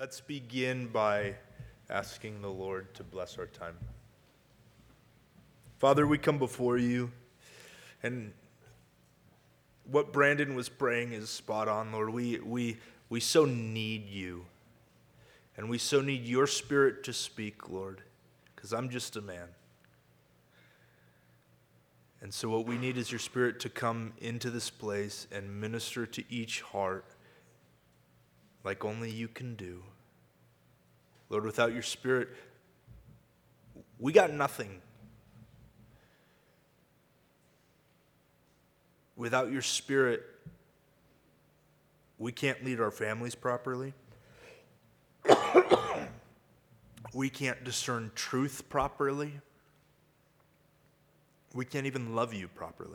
Let's begin by asking the Lord to bless our time. Father, we come before you, and what Brandon was praying is spot on, Lord. We so need you, and we so need your Spirit to speak, Lord, because I'm just a man. And so what we need is your Spirit to come into this place and minister to each heart like only you can do. Lord, without your Spirit, we got nothing. Without your Spirit, we can't lead our families properly. We can't discern truth properly. We can't even love you properly.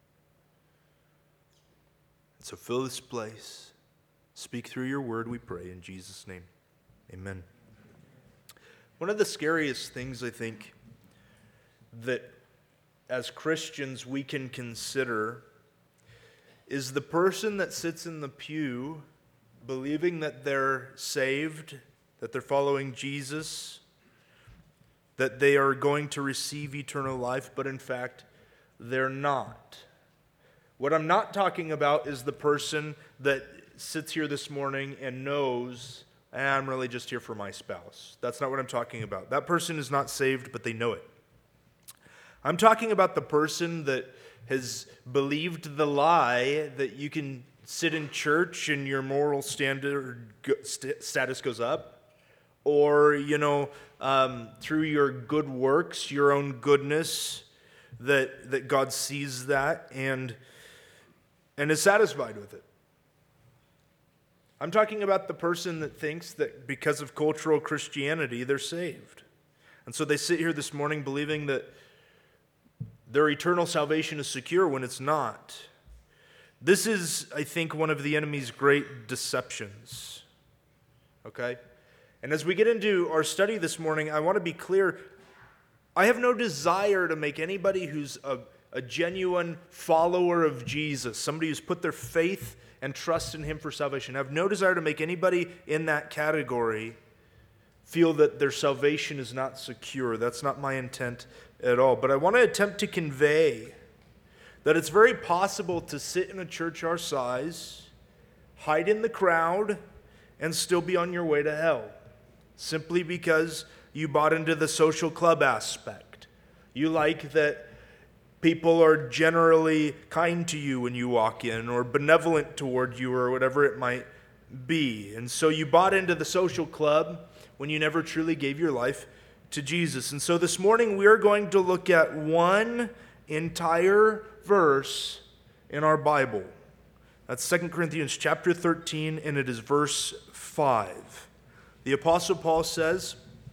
So fill this place. Speak through your word, we pray, in Jesus' name. Amen. One of the scariest things, I think, that as Christians we can consider is the person that sits in the pew believing that they're saved, that they're following Jesus, that they are going to receive eternal life, but in fact, they're not. What I'm not talking about is the person that sits here this morning and knows, I'm really just here for my spouse. That's not what I'm talking about. That person is not saved, but they know it. I'm talking about the person that has believed the lie that you can sit in church and your moral status goes up, or, through your good works, your own goodness, that God sees that and is satisfied with it. I'm talking about the person that thinks that because of cultural Christianity, they're saved. And so they sit here this morning believing that their eternal salvation is secure when it's not. This is, I think, one of the enemy's great deceptions. Okay? And as we get into our study this morning, I want to be clear. I have no desire to make anybody who's a genuine follower of Jesus, somebody who's put their faith and trust in him for salvation. I have no desire to make anybody in that category feel that their salvation is not secure. That's not my intent at all. But I want to attempt to convey that it's very possible to sit in a church our size, hide in the crowd, and still be on your way to hell, simply because you bought into the social club aspect. You like that people are generally kind to you when you walk in, or benevolent toward you, or whatever it might be. And so you bought into the social club when you never truly gave your life to Jesus. And so this morning we are going to look at one entire verse in our Bible. That's 2 Corinthians chapter 13, and it is verse 5. The Apostle Paul says,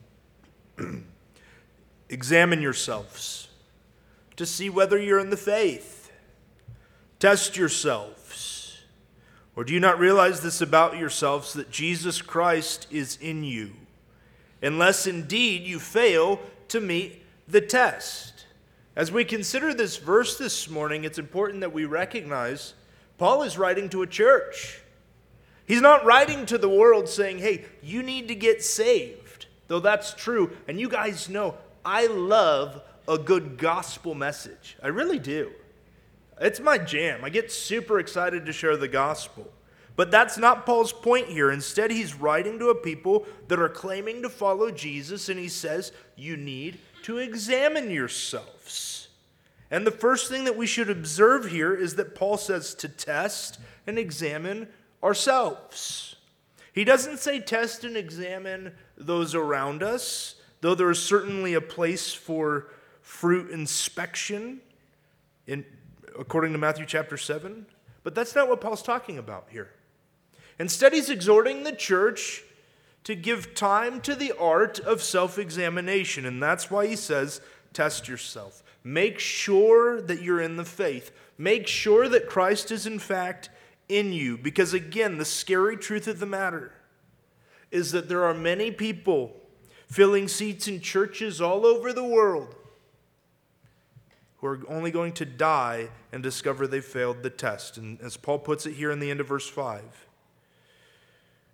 "Examine yourselves to see whether you're in the faith. Test yourselves. Or do you not realize this about yourselves, that Jesus Christ is in you, unless indeed you fail to meet the test?" As we consider this verse this morning, it's important that we recognize Paul is writing to a church. He's not writing to the world saying, hey, you need to get saved. Though that's true, and you guys know, I love a good gospel message. I really do. It's my jam. I get super excited to share the gospel. But that's not Paul's point here. Instead, he's writing to a people that are claiming to follow Jesus, and he says, you need to examine yourselves. And the first thing that we should observe here is that Paul says to test and examine ourselves. He doesn't say test and examine those around us, though there is certainly a place for fruit inspection, according to Matthew chapter 7. But that's not what Paul's talking about here. Instead, he's exhorting the church to give time to the art of self-examination. And that's why he says, test yourself. Make sure that you're in the faith. Make sure that Christ is in fact in you. Because again, the scary truth of the matter is that there are many people filling seats in churches all over the world who are only going to die and discover they failed the test. And as Paul puts it here in the end of verse 5,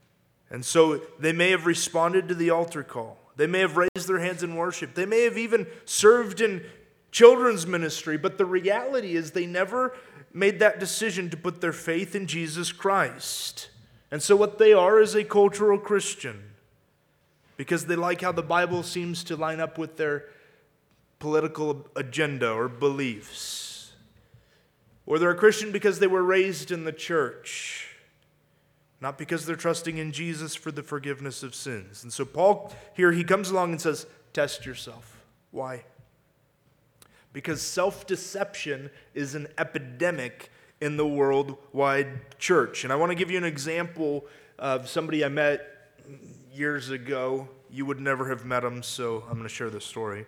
And so they may have responded to the altar call. They may have raised their hands in worship. They may have even served in children's ministry. But the reality is they never made that decision to put their faith in Jesus Christ. And so what they are is a cultural Christian, because they like how the Bible seems to line up with their political agenda or beliefs. Or they're a Christian because they were raised in the church, not because they're trusting in Jesus for the forgiveness of sins. And so Paul here, he comes along and says, test yourself. Why? Because self-deception is an epidemic in the worldwide church. And I want to give you an example of somebody I met years ago. You would never have met him, so I'm going to share this story.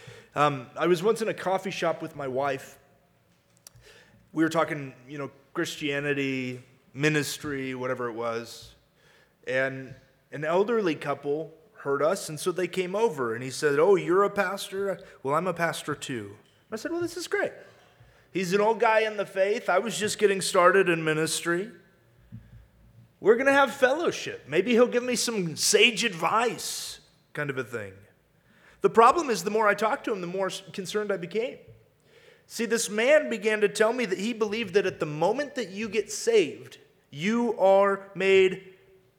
I was once in a coffee shop with my wife. We were talking, Christianity, ministry, whatever it was. And an elderly couple heard us, and so they came over. And he said, "Oh, you're a pastor?" "Well, I'm a pastor too." I said, "Well, this is great." He's an old guy in the faith. I was just getting started in ministry. We're going to have fellowship. Maybe he'll give me some sage advice, kind of a thing. The problem is, the more I talked to him, the more concerned I became. See, this man began to tell me that he believed that at the moment that you get saved, you are made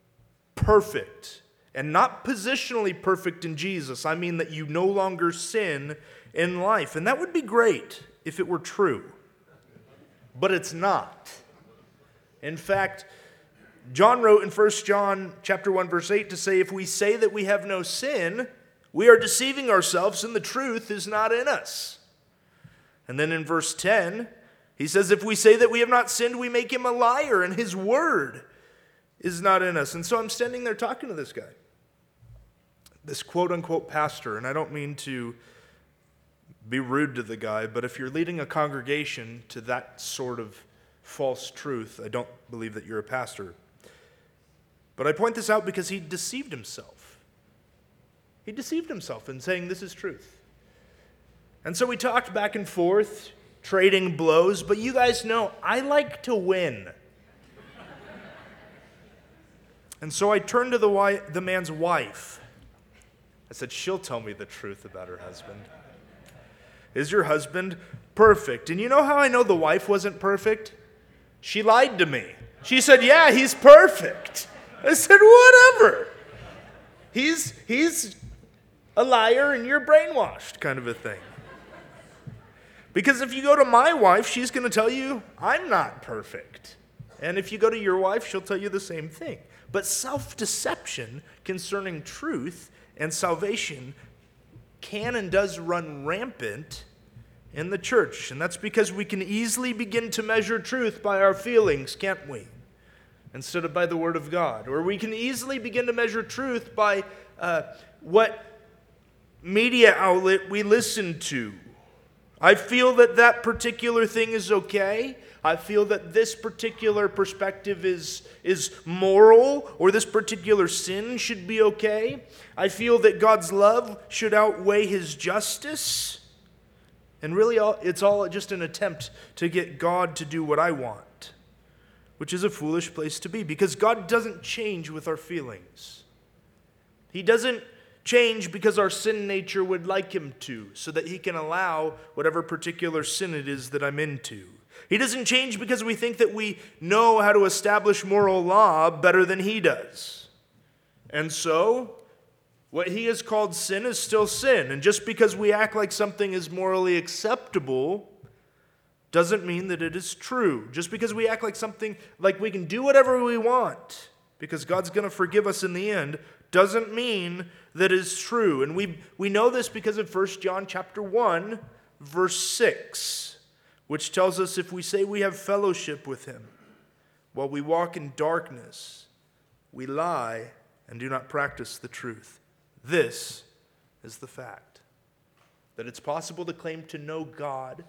perfect. And not positionally perfect in Jesus. I mean that you no longer sin in life. And that would be great if it were true. But it's not. In fact, John wrote in 1 John chapter 1, verse 8 to say, if we say that we have no sin, we are deceiving ourselves and the truth is not in us. And then in verse 10, he says, if we say that we have not sinned, we make him a liar and his word is not in us. And so I'm standing there talking to this guy, this quote-unquote pastor, and I don't mean to be rude to the guy, but if you're leading a congregation to that sort of false truth, I don't believe that you're a pastor. But I point this out because he deceived himself. He deceived himself in saying this is truth. And so we talked back and forth, trading blows, but you guys know I like to win. And so I turned to the man's wife. I said, she'll tell me the truth about her husband. Is your husband perfect? And you know how I know the wife wasn't perfect? She lied to me. She said, yeah, he's perfect. I said, whatever. He's a liar and you're brainwashed, kind of a thing. Because if you go to my wife, she's going to tell you, I'm not perfect. And if you go to your wife, she'll tell you the same thing. But self-deception concerning truth and salvation can and does run rampant in the church. And that's because we can easily begin to measure truth by our feelings, can't we? Instead of by the Word of God. Or we can easily begin to measure truth by what media outlet we listen to. I feel that that particular thing is okay. I feel that this particular perspective is moral, or this particular sin should be okay. I feel that God's love should outweigh his justice. And really, it's all just an attempt to get God to do what I want, which is a foolish place to be, because God doesn't change with our feelings. He doesn't change because our sin nature would like him to, so that he can allow whatever particular sin it is that I'm into. He doesn't change because we think that we know how to establish moral law better than he does. And so, what he has called sin is still sin. And just because we act like something is morally acceptable doesn't mean that it is true. Just because we act like something, like we can do whatever we want, because God's going to forgive us in the end, doesn't mean that it's true. And we know this because of 1 John chapter 1, verse 6. Which tells us if we say we have fellowship with him while we walk in darkness, we lie and do not practice the truth. This is the fact. That it's possible to claim to know God,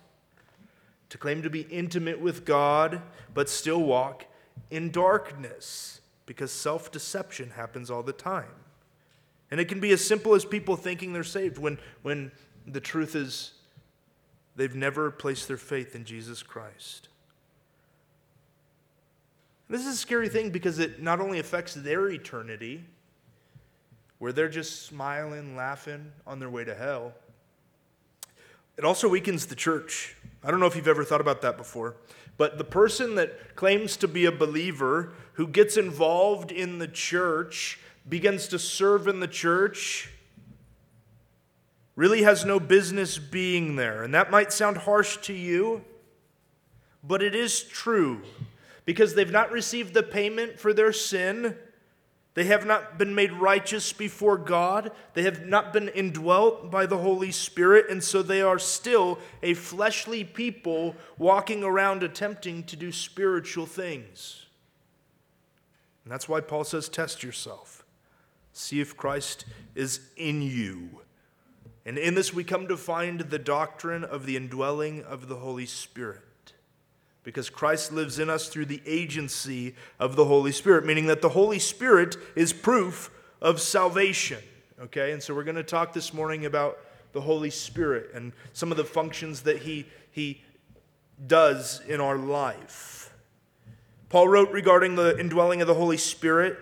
to claim to be intimate with God, but still walk in darkness, because self-deception happens all the time. And it can be as simple as people thinking they're saved when the truth is they've never placed their faith in Jesus Christ. This is a scary thing because it not only affects their eternity, where they're just smiling, laughing on their way to hell, it also weakens the church. I don't know if you've ever thought about that before, but the person that claims to be a believer who gets involved in the church, begins to serve in the church, really has no business being there. And that might sound harsh to you, but it is true. Because they've not received the payment for their sin. They have not been made righteous before God. They have not been indwelt by the Holy Spirit. And so they are still a fleshly people walking around attempting to do spiritual things. And that's why Paul says, test yourself. See if Christ is in you. And in this we come to find the doctrine of the indwelling of the Holy Spirit. Because Christ lives in us through the agency of the Holy Spirit, meaning that the Holy Spirit is proof of salvation. Okay, and so we're going to talk this morning about the Holy Spirit and some of the functions that He does in our life. Paul wrote regarding the indwelling of the Holy Spirit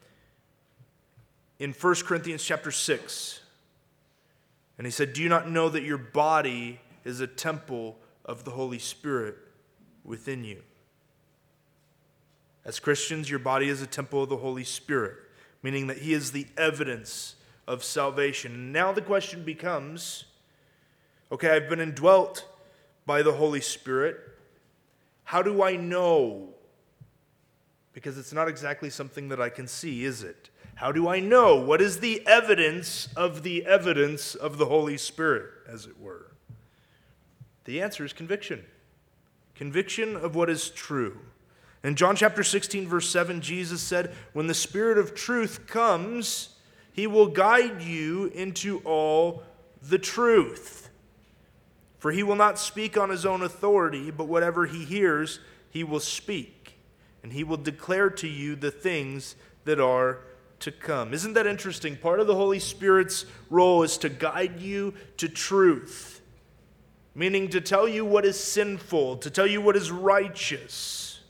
in 1 Corinthians chapter 6. And he said, "Do you not know that your body is a temple of the Holy Spirit within you?" As Christians, your body is a temple of the Holy Spirit, meaning that He is the evidence of salvation. And now the question becomes, okay, I've been indwelt by the Holy Spirit. How do I know? Because it's not exactly something that I can see, is it? How do I know? What is the evidence of the Holy Spirit, as it were? The answer is conviction. Conviction of what is true. In John chapter 16, verse 7, Jesus said, "When the Spirit of truth comes, He will guide you into all the truth. For He will not speak on His own authority, but whatever He hears, He will speak. And He will declare to you the things that are to come." Isn't that interesting? Part of the Holy Spirit's role is to guide you to truth. Meaning to tell you what is sinful, to tell you what is righteous.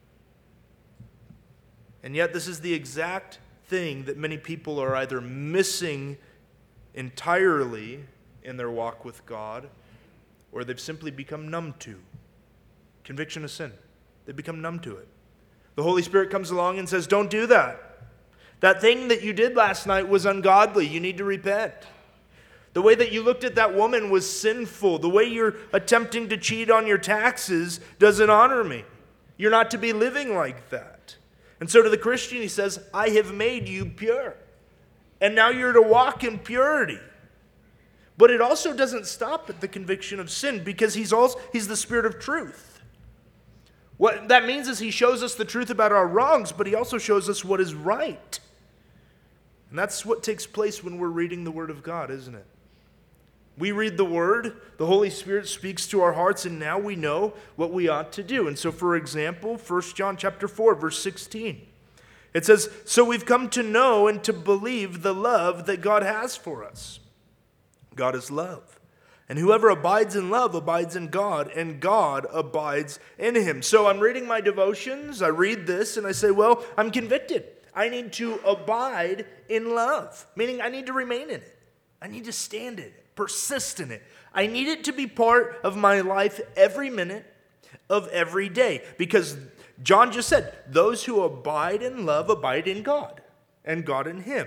And yet this is the exact thing that many people are either missing entirely in their walk with God, or they've simply become numb to. Conviction of sin. They become numb to it. The Holy Spirit comes along and says, don't do that. That thing that you did last night was ungodly. You need to repent. The way that you looked at that woman was sinful. The way you're attempting to cheat on your taxes doesn't honor me. You're not to be living like that. And so to the Christian, He says, I have made you pure. And now you're to walk in purity. But it also doesn't stop at the conviction of sin, because He's the Spirit of truth. What that means is He shows us the truth about our wrongs, but He also shows us what is right. And that's what takes place when we're reading the Word of God, isn't it? We read the Word, the Holy Spirit speaks to our hearts, and now we know what we ought to do. And so, for example, 1 John chapter 4, verse 16. It says, "So we've come to know and to believe the love that God has for us." God is love. And whoever abides in love abides in God, and God abides in him. So I'm reading my devotions, I read this, and I say, well, I'm convicted. I need to abide in love, meaning I need to remain in it. I need to stand in it. Persist in it. I need it to be part of my life every minute of every day. Because John just said, those who abide in love abide in God, and God in Him.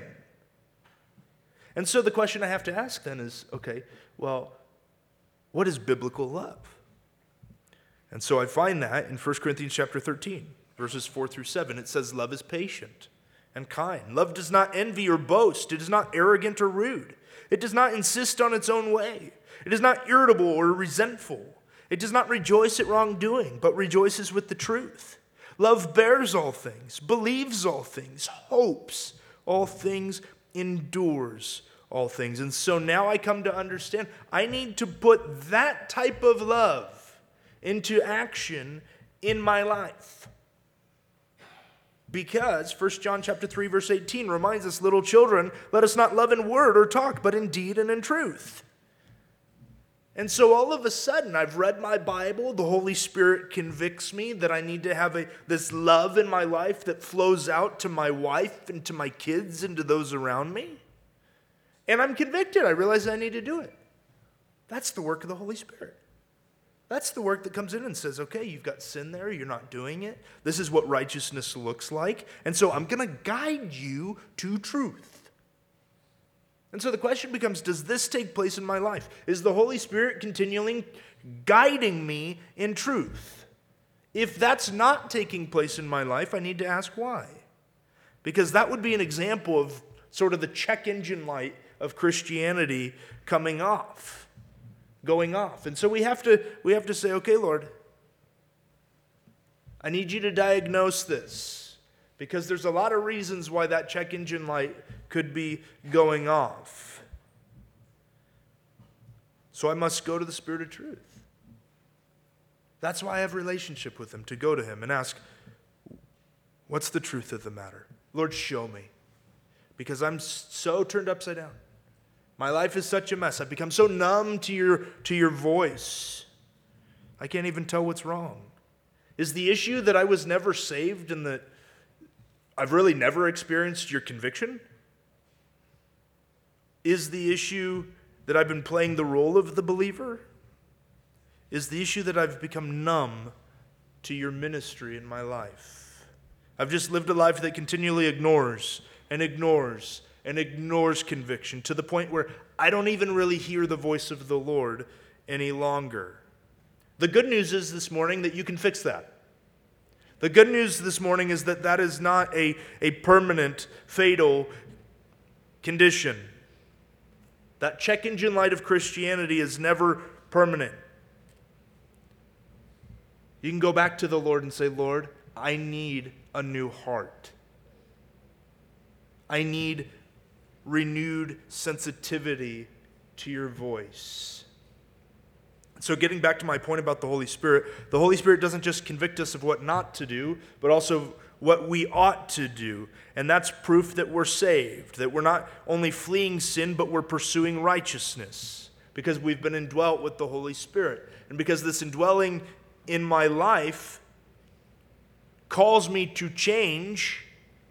And so the question I have to ask then is, okay, well, what is biblical love? And so I find that in 1 Corinthians chapter 13, verses 4 through 7. It says, love is patient and kind. Love does not envy or boast. It is not arrogant or rude. It does not insist on its own way. It is not irritable or resentful. It does not rejoice at wrongdoing, but rejoices with the truth. Love bears all things, believes all things, hopes all things, endures all things. And so now I come to understand I need to put that type of love into action in my life. Because 1 John chapter 3, verse 18 reminds us, little children, let us not love in word or talk, but in deed and in truth. And so all of a sudden, I've read my Bible, the Holy Spirit convicts me that I need to have this love in my life that flows out to my wife and to my kids and to those around me. And I'm convicted. I realize I need to do it. That's the work of the Holy Spirit. That's the work that comes in and says, okay, you've got sin there, you're not doing it. This is what righteousness looks like. And so I'm going to guide you to truth. And so the question becomes, does this take place in my life? Is the Holy Spirit continually guiding me in truth? If that's not taking place in my life, I need to ask why. Because that would be an example of sort of the check engine light of Christianity going off. And so we have to say, okay, Lord, I need you to diagnose this. Because there's a lot of reasons why that check engine light could be going off. So I must go to the Spirit of truth. That's why I have a relationship with Him, to go to Him and ask, what's the truth of the matter? Lord, show me. Because I'm so turned upside down. My life is such a mess. I've become so numb to your voice. I can't even tell what's wrong. Is the issue that I was never saved and that I've really never experienced your conviction? Is the issue that I've been playing the role of the believer? Is the issue that I've become numb to your ministry in my life? I've just lived a life that continually ignores conviction to the point where I don't even really hear the voice of the Lord any longer. The good news is this morning that you can fix that. The good news this morning is that is not a permanent, fatal condition. That check engine light of Christianity is never permanent. You can go back to the Lord and say, Lord, I need a new heart. I need renewed sensitivity to your voice. So getting back to my point about the Holy Spirit doesn't just convict us of what not to do, but also what we ought to do. And that's proof that we're saved, that we're not only fleeing sin, but we're pursuing righteousness, because we've been indwelt with the Holy Spirit. And because this indwelling in my life calls me to change,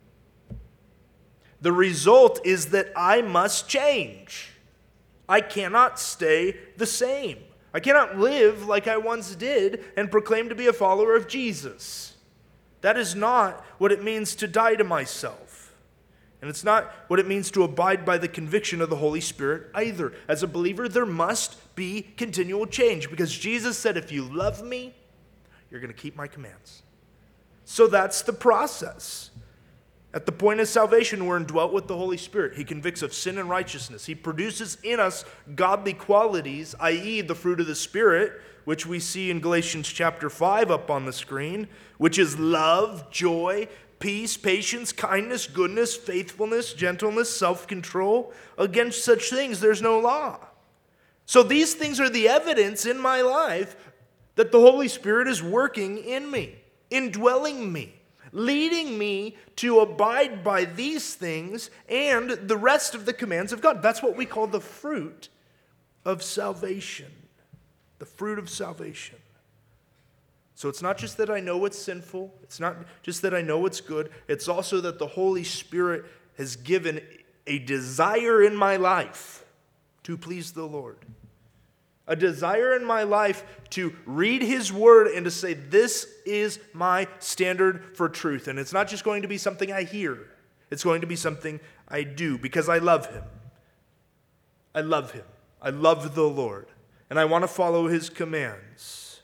the result is that I must change. I cannot stay the same. I cannot live like I once did and proclaim to be a follower of Jesus. That is not what it means to die to myself. And it's not what it means to abide by the conviction of the Holy Spirit either. As a believer, there must be continual change, because Jesus said, if you love me, you're going to keep my commands. So that's the process. At the point of salvation, we're indwelt with the Holy Spirit. He convicts of sin and righteousness. He produces in us godly qualities, i.e. the fruit of the Spirit, which we see in Galatians chapter 5 up on the screen, which is love, joy, peace, patience, kindness, goodness, faithfulness, gentleness, self-control. Against such things there's no law. So these things are the evidence in my life that the Holy Spirit is working in me, indwelling me, leading me to abide by these things and the rest of the commands of God. That's what we call the fruit of salvation. The fruit of salvation. So it's not just that I know what's sinful. It's not just that I know what's good. It's also that the Holy Spirit has given a desire in my life to please the Lord. A desire in my life to read His Word and to say, this is my standard for truth. And it's not just going to be something I hear. It's going to be something I do, because I love Him. I love Him. I love the Lord. And I want to follow His commands.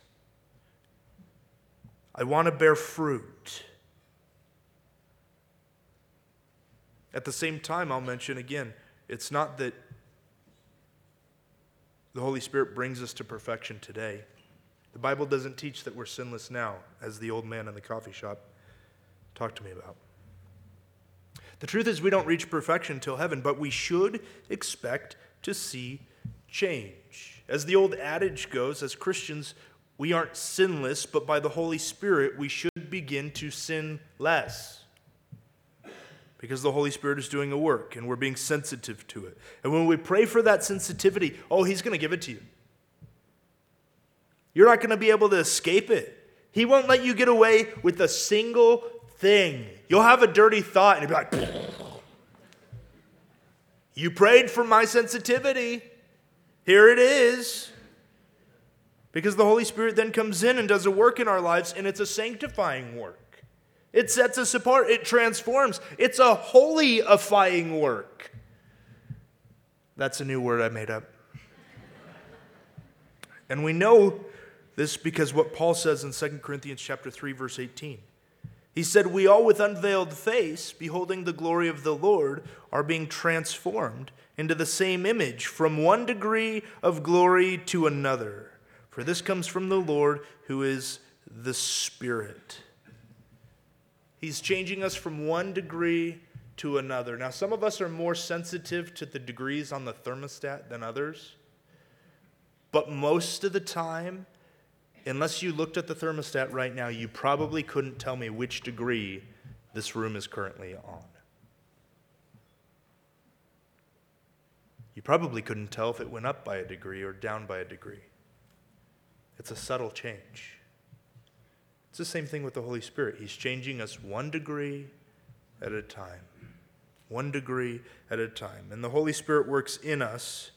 I want to bear fruit. At the same time, I'll mention again, it's not that the Holy Spirit brings us to perfection today. The Bible doesn't teach that we're sinless now, as the old man in the coffee shop talked to me about. The truth is, we don't reach perfection until heaven, but we should expect to see change. As the old adage goes, as Christians, we aren't sinless, but by the Holy Spirit, we should begin to sin less. Because the Holy Spirit is doing a work, and we're being sensitive to it. And when we pray for that sensitivity, He's going to give it to you. You're not going to be able to escape it. He won't let you get away with a single thing. You'll have a dirty thought and you'll be like, you prayed for my sensitivity. Here it is. Because the Holy Spirit then comes in and does a work in our lives, and it's a sanctifying work. It sets us apart. It transforms. It's a holy-ifying work. That's a new word I made up. And we know this because what Paul says in 2 Corinthians chapter 3, verse 18. He said, we all with unveiled face, beholding the glory of the Lord, are being transformed into the same image from one degree of glory to another. For this comes from the Lord, who is the Spirit. He's changing us from one degree to another. Now, some of us are more sensitive to the degrees on the thermostat than others. But most of the time, unless you looked at the thermostat right now, you probably couldn't tell me which degree this room is currently on. You probably couldn't tell if it went up by a degree or down by a degree. It's a subtle change. It's the same thing with the Holy Spirit. He's changing us one degree at a time. One degree at a time. And the Holy Spirit works in us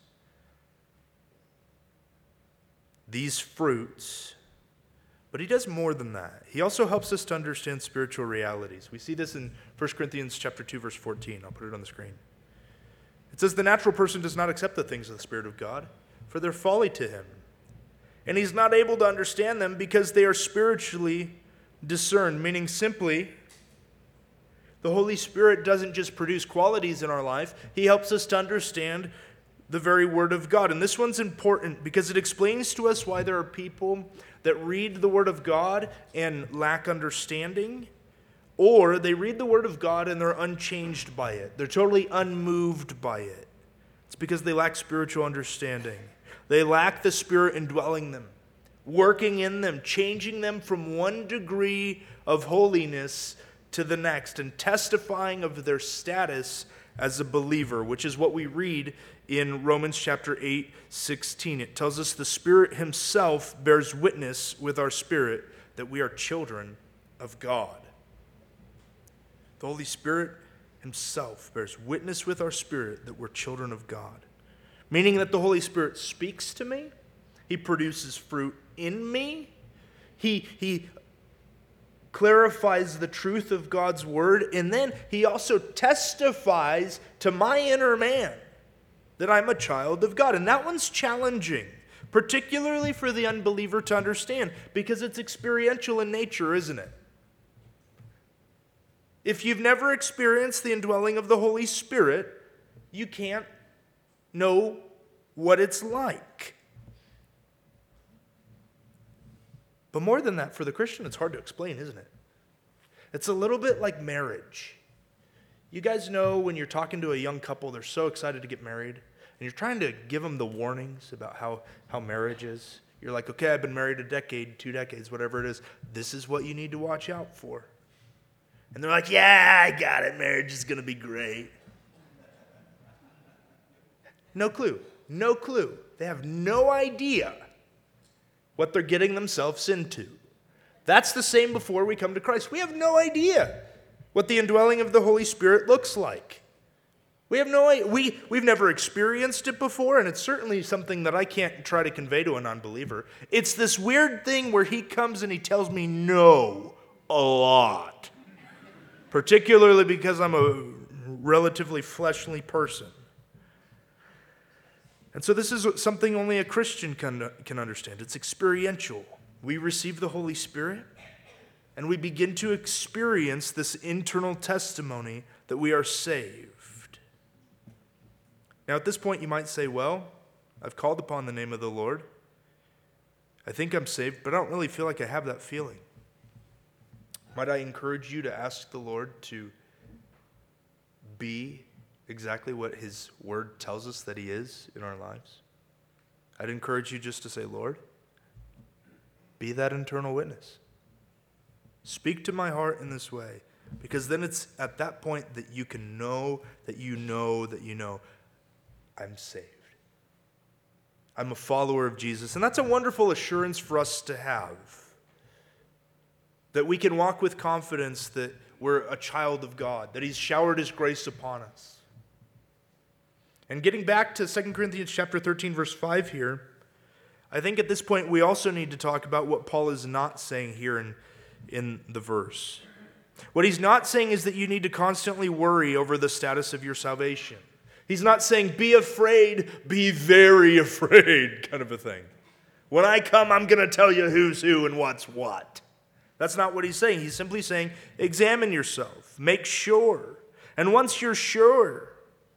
these fruits, but he does more than that. He also helps us to understand spiritual realities. We see this in 1 Corinthians chapter 2, verse 14. I'll put it on the screen. It says, the natural person does not accept the things of the Spirit of God, for they're folly to him. And he's not able to understand them because they are spiritually discerned, meaning simply, the Holy Spirit doesn't just produce qualities in our life. He helps us to understand the very Word of God. And this one's important because it explains to us why there are people that read the Word of God and lack understanding, or they read the Word of God and they're unchanged by it. They're totally unmoved by it. It's because they lack spiritual understanding. They lack the Spirit indwelling them, working in them, changing them from one degree of holiness to the next, and testifying of their status as a believer, which is what we read in Romans chapter 8, 16. It tells us the Spirit himself bears witness with our spirit that we are children of God. The Holy Spirit himself bears witness with our spirit that we're children of God. Meaning that the Holy Spirit speaks to me. He produces fruit in me. He clarifies the truth of God's word. And then he also testifies to my inner man that I'm a child of God. And that one's challenging, particularly for the unbeliever to understand, because it's experiential in nature, isn't it? If you've never experienced the indwelling of the Holy Spirit, you can't know what it's like. But more than that, for the Christian, it's hard to explain, isn't it? It's a little bit like marriage. You guys know when you're talking to a young couple, they're so excited to get married, and you're trying to give them the warnings about how marriage is. You're like, okay, I've been married a decade, 2 decades, whatever it is. This is what you need to watch out for. And they're like, yeah, I got it. Marriage is going to be great. No clue. No clue. They have no idea what they're getting themselves into. That's the same before we come to Christ. We have no idea what the indwelling of the Holy Spirit looks like. We have no idea. We've never experienced it before, and it's certainly something that I can't try to convey to an unbeliever. It's this weird thing where he comes and he tells me no a lot, particularly because I'm a relatively fleshly person. And so this is something only a Christian can understand. It's experiential. We receive the Holy Spirit, and we begin to experience this internal testimony that we are saved. Now, at this point, you might say, well, I've called upon the name of the Lord. I think I'm saved, but I don't really feel like I have that feeling. Might I encourage you to ask the Lord to be exactly what his word tells us that he is in our lives? I'd encourage you just to say, Lord, be that internal witness. Speak to my heart in this way, because then it's at that point that you can know that you know that you know I'm saved. I'm a follower of Jesus. And that's a wonderful assurance for us to have. That we can walk with confidence that we're a child of God, that He's showered His grace upon us. And getting back to 2 Corinthians chapter 13, verse 5 here, I think at this point we also need to talk about what Paul is not saying here in the verse. What he's not saying is that you need to constantly worry over the status of your salvation. He's not saying, be afraid, be very afraid, kind of a thing. When I come, I'm going to tell you who's who and what's what. That's not what he's saying. He's simply saying, examine yourself, make sure. And once you're sure,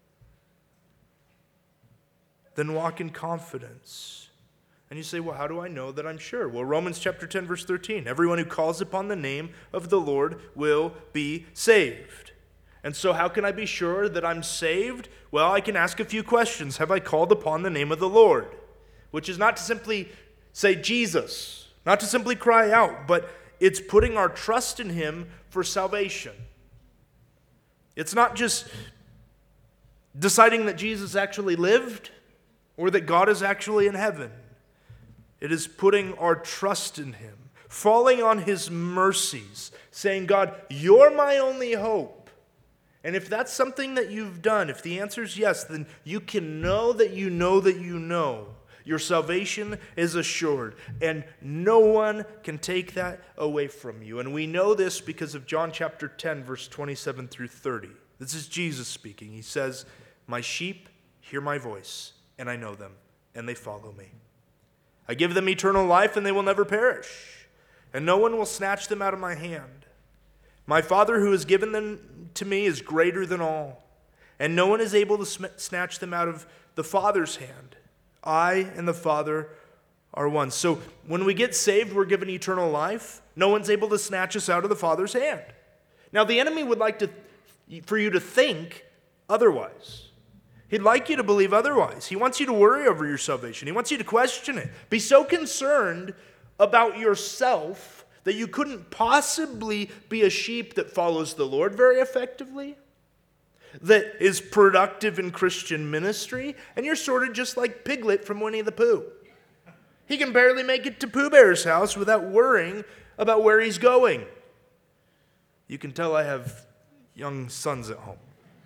then walk in confidence. And you say, well, how do I know that I'm sure? Well, Romans chapter 10, verse 13. Everyone who calls upon the name of the Lord will be saved. And so how can I be sure that I'm saved? Well, I can ask a few questions. Have I called upon the name of the Lord? Which is not to simply say Jesus, not to simply cry out, but it's putting our trust in Him for salvation. It's not just deciding that Jesus actually lived or that God is actually in heaven. It is putting our trust in Him, falling on His mercies, saying, God, you're my only hope. And if that's something that you've done, if the answer is yes, then you can know that you know that you know. Your salvation is assured, and no one can take that away from you. And we know this because of John chapter 10, verse 27 through 30. This is Jesus speaking. He says, my sheep hear my voice, and I know them, and they follow me. I give them eternal life, and they will never perish, and no one will snatch them out of my hand. My Father who has given them to me is greater than all, and no one is able to snatch them out of the Father's hand. I and the Father are one. So when we get saved, we're given eternal life. No one's able to snatch us out of the Father's hand. Now, the enemy would like for you to think otherwise. He'd like you to believe otherwise. He wants you to worry over your salvation. He wants you to question it. Be so concerned about yourself that you couldn't possibly be a sheep that follows the Lord very effectively, that is productive in Christian ministry, and you're sort of just like Piglet from Winnie the Pooh. He can barely make it to Pooh Bear's house without worrying about where he's going. You can tell I have young sons at home.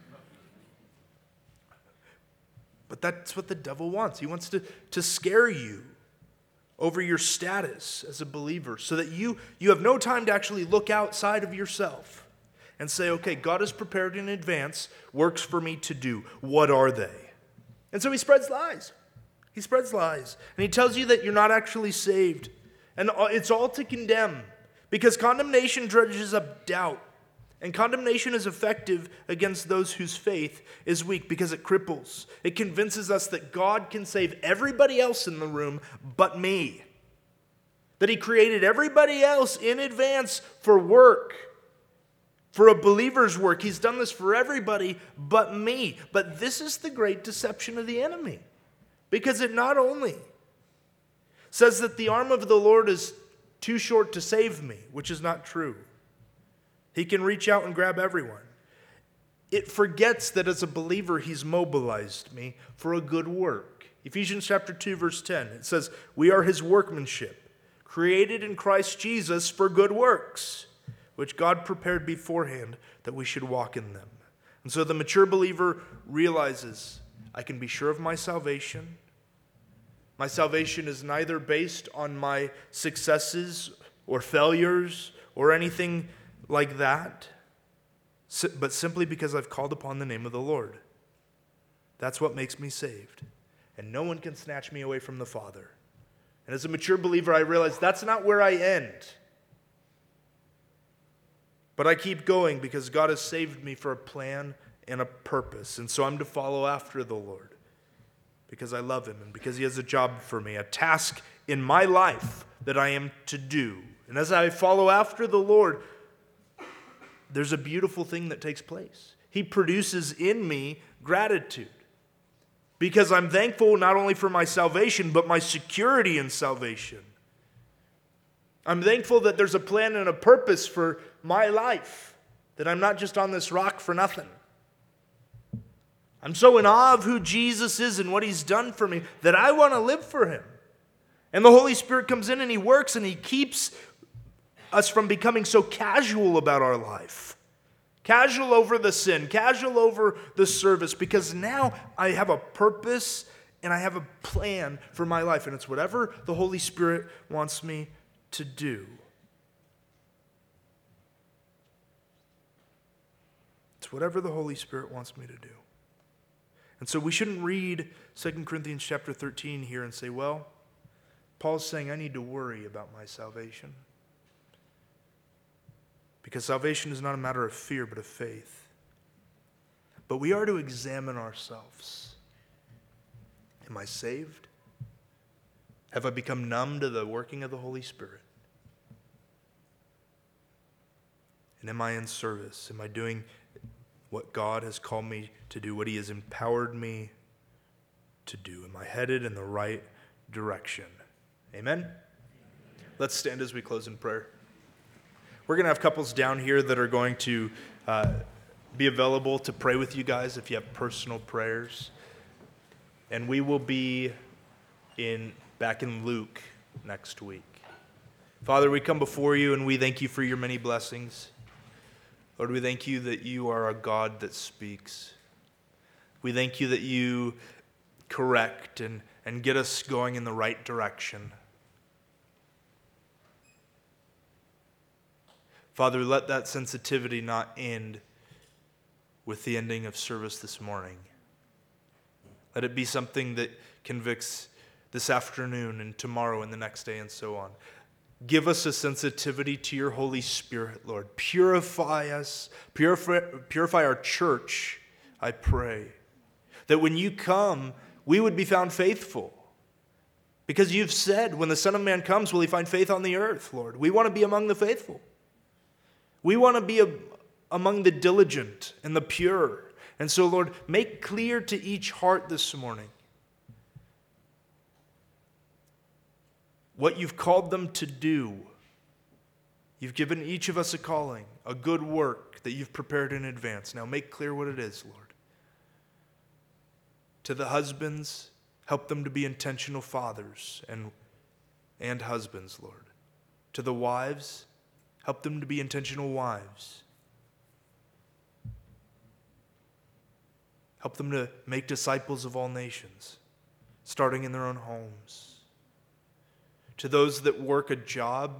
But that's what the devil wants. He wants to scare you over your status as a believer so that you have no time to actually look outside of yourself and say, okay, God has prepared in advance works for me to do. What are they? And so he spreads lies. He spreads lies. And he tells you that you're not actually saved. And it's all to condemn, because condemnation dredges up doubt. And condemnation is effective against those whose faith is weak because it cripples. It convinces us that God can save everybody else in the room but me. That He created everybody else in advance for work, for a believer's work. He's done this for everybody but me. But this is the great deception of the enemy, because it not only says that the arm of the Lord is too short to save me, which is not true. He can reach out and grab everyone. It forgets that as a believer, He's mobilized me for a good work. Ephesians chapter 2, verse 10, it says, we are His workmanship, created in Christ Jesus for good works, which God prepared beforehand that we should walk in them. And so the mature believer realizes, I can be sure of my salvation. My salvation is neither based on my successes or failures or anything like that, but simply because I've called upon the name of the Lord. That's what makes me saved. And no one can snatch me away from the Father. And as a mature believer, I realize that's not where I end. But I keep going because God has saved me for a plan and a purpose. And so I'm to follow after the Lord because I love Him and because He has a job for me, a task in my life that I am to do. And as I follow after the Lord, there's a beautiful thing that takes place. He produces in me gratitude because I'm thankful not only for my salvation, but my security in salvation. I'm thankful that there's a plan and a purpose for my life, that I'm not just on this rock for nothing. I'm so in awe of who Jesus is and what he's done for me that I want to live for him. And the Holy Spirit comes in and he works and he keeps us from becoming so casual about our life. Casual over the sin, casual over the service, because now I have a purpose and I have a plan for my life, and it's whatever the Holy Spirit wants me to do. It's whatever the Holy Spirit wants me to do. And so we shouldn't read 2 Corinthians chapter 13 here and say, well, Paul's saying I need to worry about my salvation. Because salvation is not a matter of fear, but of faith. But we are to examine ourselves. Am I saved? Have I become numb to the working of the Holy Spirit? And am I in service? Am I doing what God has called me to do, what he has empowered me to do? Am I headed in the right direction? Amen? Let's stand as we close in prayer. We're going to have couples down here that are going to be available to pray with you guys if you have personal prayers. And we will be back in Luke next week. Father, we come before you and we thank you for your many blessings. Lord, we thank you that you are a God that speaks. We thank you that you correct and get us going in the right direction. Father, let that sensitivity not end with the ending of service this morning. Let it be something that convicts this afternoon and tomorrow and the next day and so on. Give us a sensitivity to your Holy Spirit, Lord. Purify us, purify our church, I pray. That when you come, we would be found faithful. Because you've said, when the Son of Man comes, will he find faith on the earth, Lord? We want to be among the faithful. We want to be among the diligent and the pure. And so, Lord, make clear to each heart this morning what you've called them to do. You've given each of us a calling, a good work that you've prepared in advance. Now make clear what it is, Lord. To the husbands, help them to be intentional fathers and husbands, Lord. To the wives, help them to be intentional wives. Help them to make disciples of all nations, starting in their own homes. To those that work a job,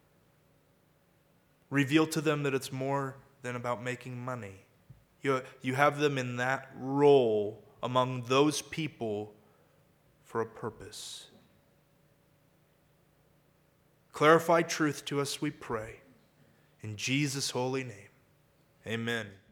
reveal to them that it's more than about making money. You have them in that role among those people for a purpose. Clarify truth to us, we pray. In Jesus' holy name, amen.